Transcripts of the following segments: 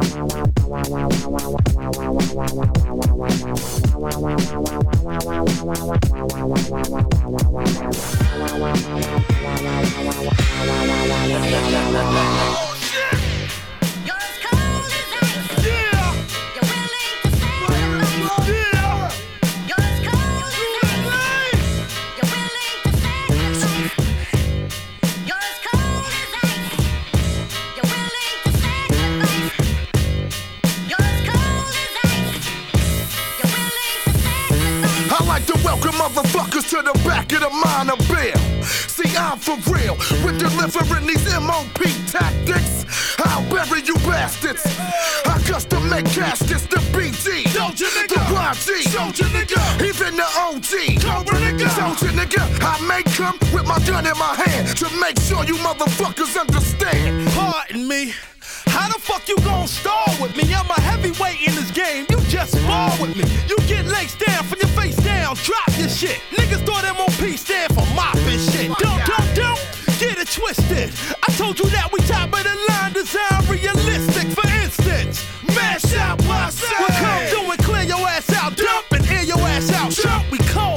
Motherfuckers to the back of the minor bill. See, I'm for real with delivering these MOP tactics. I'll bury you bastards. I custom make caskets, the BG, Soldier nigga, the YG, Soldier nigga, even the OG, Cobra nigga, Soldier nigga. I make come with my gun in my hand to make sure you motherfuckers understand. Pardon me. How the fuck you gon' stall with me? I'm a heavyweight in this game, you just spar with me. You get legs down from your face down, drop your shit. Niggas thought MOP stand for mopping shit. Don't get it twisted. I told you that we top of the line, design realistic. For instance, mash out my side. We'll come through and clear your ass out, dump and air your ass out. Jump, we cold.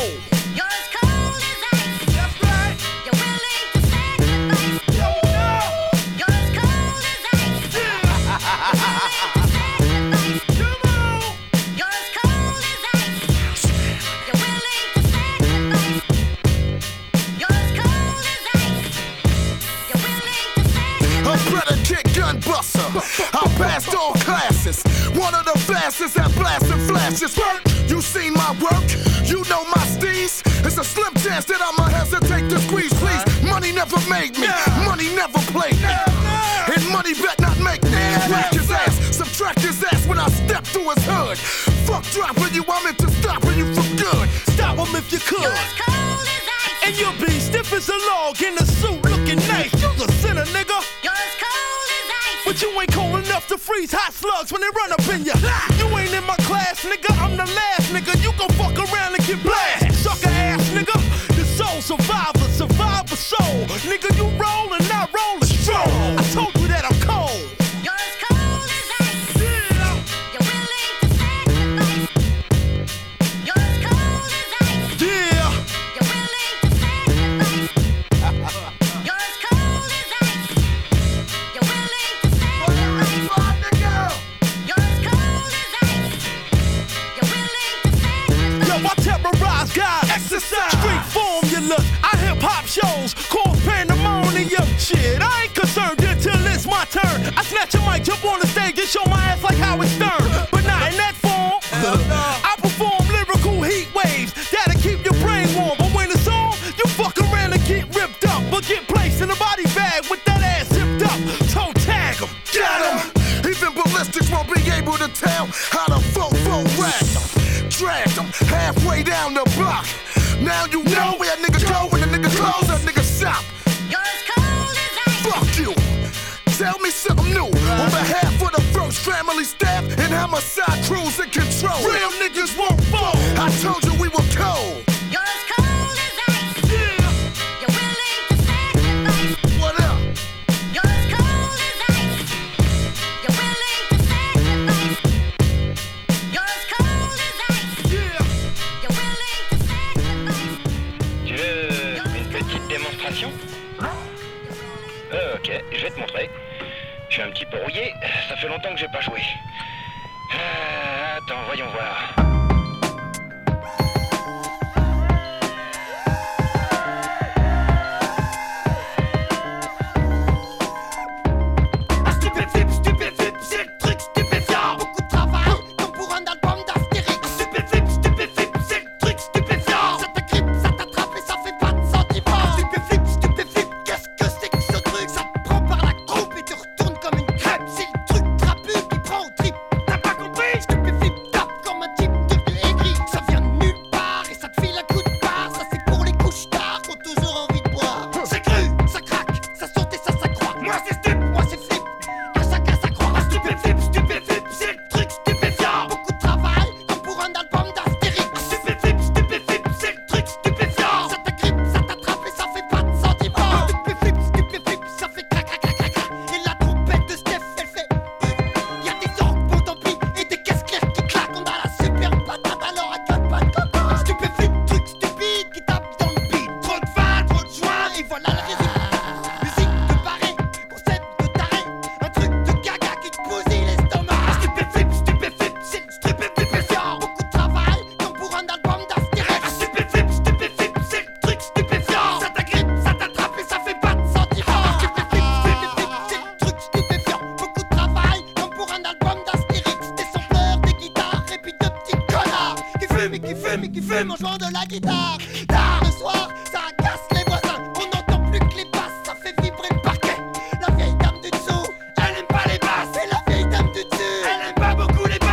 I passed all classes, one of the fastest at blasting flashes. You seen my work, you know my steez. It's a slim chance that I'ma hesitate to squeeze, please. Money never made me, money never played me, and money bet not make me. Whack his ass, subtract his ass when I step through his hood. Fuck dropping you, I'm into stopping you for good. Stop him if you could. You're as cold as ice. And you'll be stiff as a log in a suit looking nice. You're a sinner, nigga. You're as cold as ice. But you ain't cold enough to freeze hot slugs when they run up in ya. You ain't in my class, nigga. I'm the last nigga. You gon' fuck around and get blasted. Sucker ass, nigga. The soul survivor, survivor soul. Nigga, you roll and I roll and stroll. I told you that I'm cold. You're as cold as ice. You're willing to sacrifice. You're as cold as ice. Yeah. You're willing to sacrifice. You're as cold as ice. You're willing to sacrifice. You're as cold as ice. You're willing to sacrifice. Yo, I terrorize guys. Exercise. Street formulas. I hip-hop shows. Cause pandemonium. Shit, I ain't concerned until it's my turn. I snatch a mic, jump on the stage and show my ass like Howard Stern. But not in that form. I perform lyrical heat waves that'll keep your brain warm. But when it's on, you fuck around and get ripped up. But get placed in a body bag with that ass zipped up. Toe tag 'em. Got him. Even ballistics won't be able to tell how to fofo rag them. Drag them halfway down the block. Now you know where niggas go when the nigga close, that nigga shop. You're as cold as ice. Fuck you. Tell me something new. On behalf of the First Family staff and homicide crews in control. Real niggas won't fall. I told you we were cold. You're as cold as ice. You're willing to sacrifice. What up? You're as cold as ice. You're willing to sacrifice. You're as cold as ice. You're willing to sacrifice. Tu veux une petite démonstration? Ok, je vais te montrer. Je suis un petit peu rouillé, ça fait longtemps que j'ai pas joué. Attends, voyons voir. Stupéflip, top comme un type celui qui fume en jouant de la guitare. Tard le soir, ça agace les voisins. On n'entend plus que les basses, ça fait vibrer le parquet. La vieille dame du dessous, elle aime pas les basses. Et la vieille dame du dessus, elle aime pas beaucoup les basses.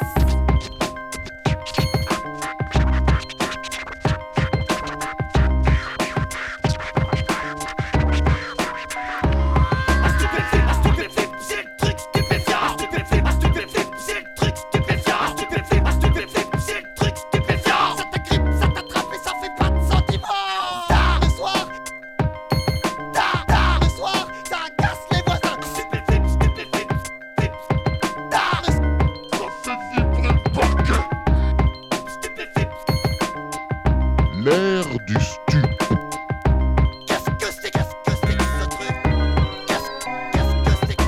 L'ère du stup. Qu'est-ce que c'est ce truc? Qu'est-ce que c'est?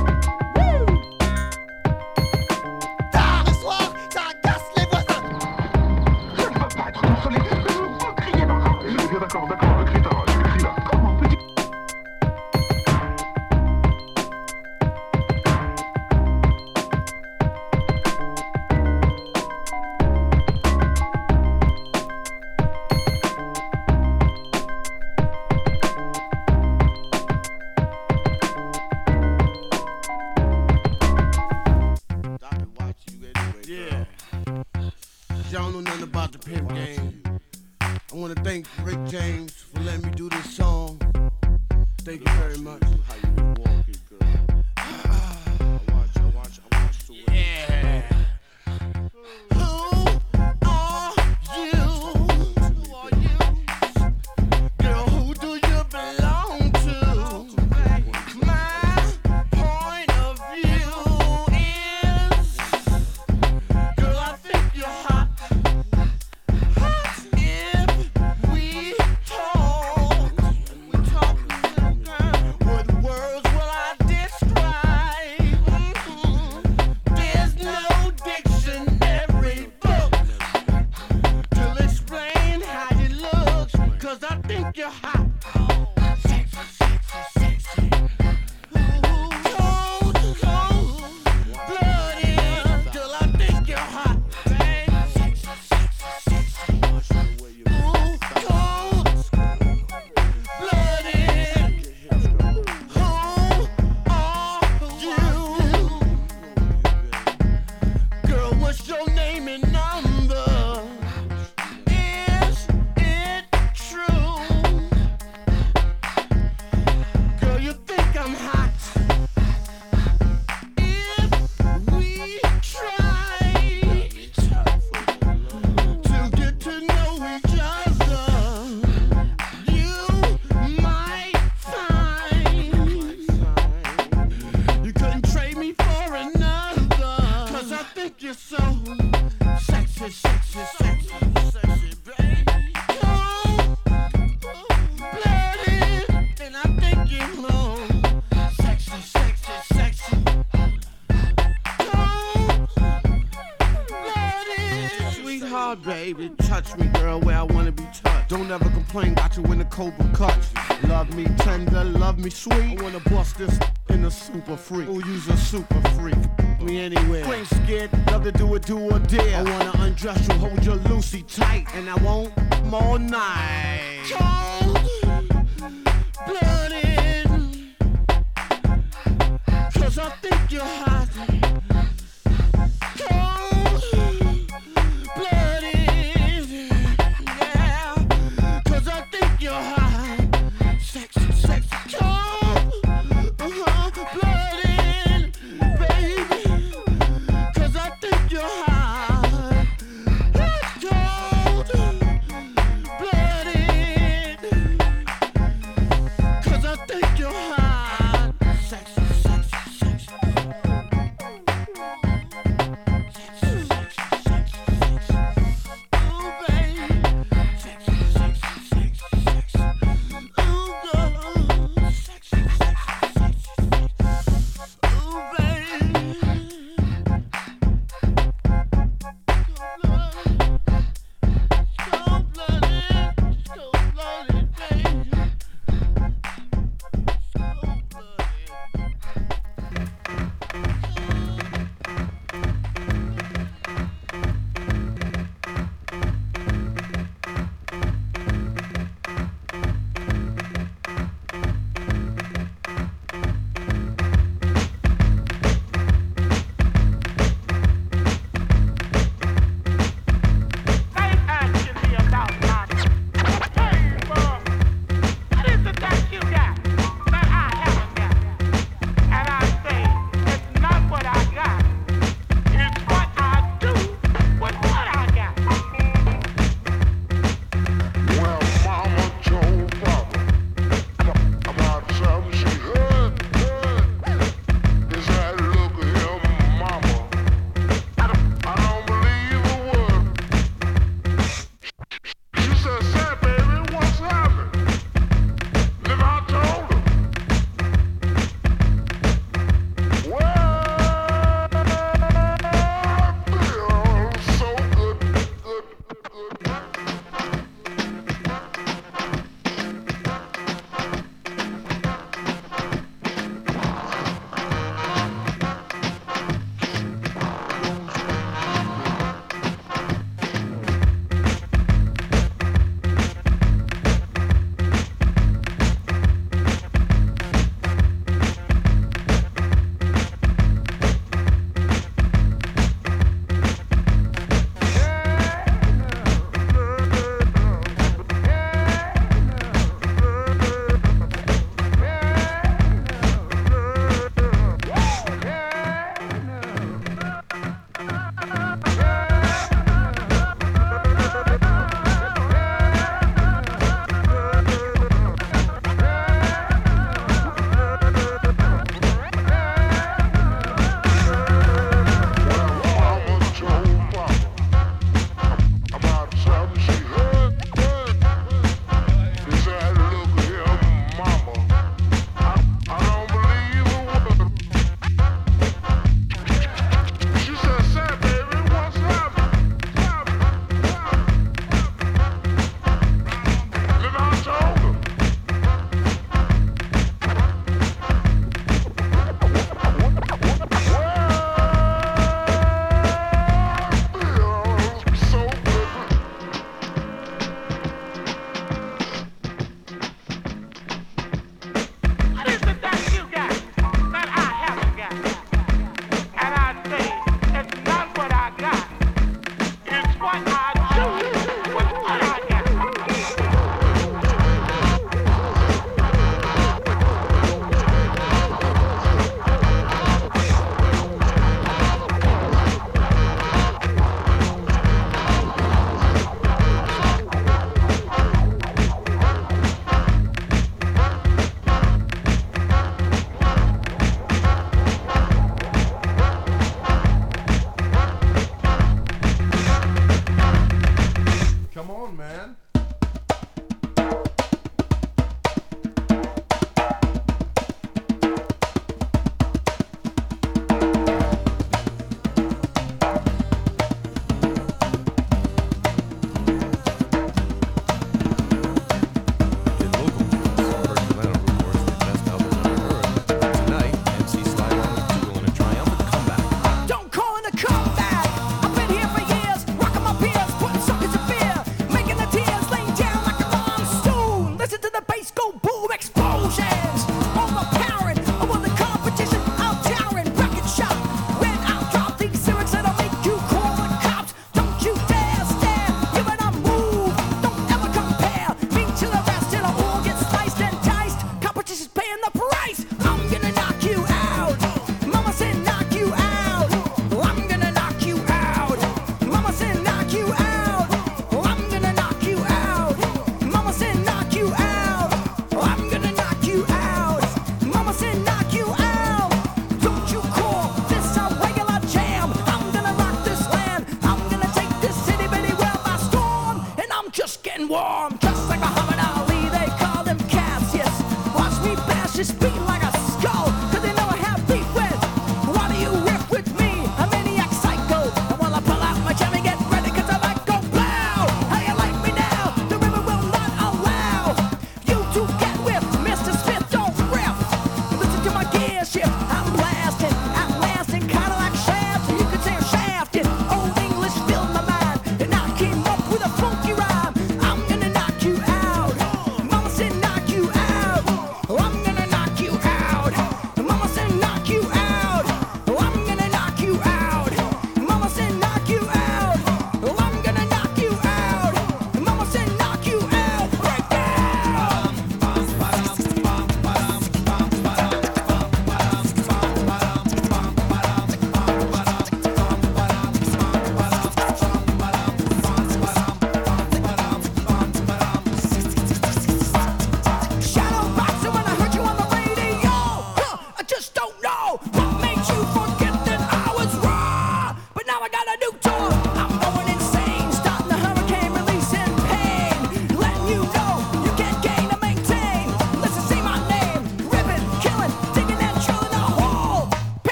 Tard le soir, ça agace les voisins. Je ne veux pas être consolé, vous criez dans la rue. Bien d'accord, crie ta rage, crie là. Comment petit... Yeah. Y'all know nothing about the pimp game. I want to thank Rick James for letting me do this song. Thank you very much. Yeah. Who are you? Who are you? Girl, who do you belong to? My point of view is, girl, I think you're hot. If we talk, what words will I describe? There's no dictionary book to explain how you look, 'cause I think you're hot. Sexy, sexy, sexy. Cold, cold, blooded. Girl, I think you're hot. Sexy, sexy, sexy. Cold, blooded. Who are you? Girl, what's your name and number? Is it true? Girl, you think I'm hot? If we try to get to know each other, you might find you couldn't trade me for another. 'Cause I think you're so sexy, sexy, sexy, sexy, baby. Cold-blooded, and I think you're low. Sexy, sexy, sexy. Cold-blooded. Sweetheart, baby, touch me, girl, where I wanna be touched. Don't ever complain about you when the cobra cuts. Love me tender, love me sweet. I wanna bust this in a super freak. Oh, you's a super freak. Me anywhere. You ain't scared, love to do it, do or dare. I wanna undress you, hold your Lucy tight, and I won't all night. Cold-blooded, 'cause I think you're hot. Cold-blooded, yeah, 'cause I think you're hot. Sexy, sexy, cold-blooded, baby, 'cause I think you're hot. Cold-blooded, 'cause I think you're hot. Sexy, sexy, sexy.